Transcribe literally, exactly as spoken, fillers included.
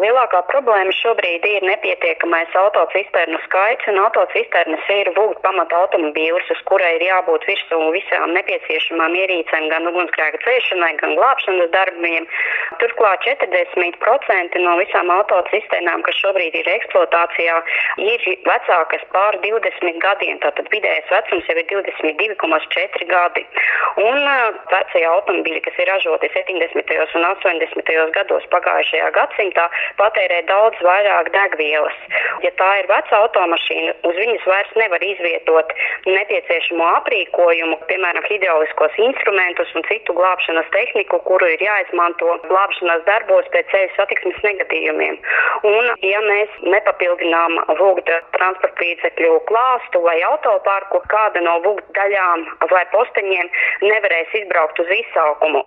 Lielākā problēma šobrīd ir nepietiekamais autocisternu skaits, un autocisternas ir vūgt pamata automobīlis, uz kurai ir jābūt virsū visām nepieciešamām ierīcēm, gan ugunsgrēka dzēšanai, gan glābšanas darbiem. Turklāt četrdesmit procenti no visām autocisternām, kas šobrīd ir eksploatācijā, ir vecākas pār divdesmit gadiem, tātad vidējais vecums jau ir divdesmit divi komats četri gadi. Un vecie automobīļi, kas ir ražoti septiņdesmitajos un astoņdesmitajos gados pagājušajā gadsimtā, patērē daudz vairāk degvielas. Ja tā ir veca automašīna, uz viņas vairs nevar izvietot nepieciešamo aprīkojumu, piemēram, hidrauliskos instrumentus un citu glābšanas tehniku, kuru ir jāizmanto glābšanas darbos pēc ceļu satiksmes negadījumiem. Un, ja mēs nepapildinām vūgta transporta līdzekļu klāstu vai autoparku, kāda no vūgta daļām vai posteņiem nevarēs izbraukt uz izsaukumu.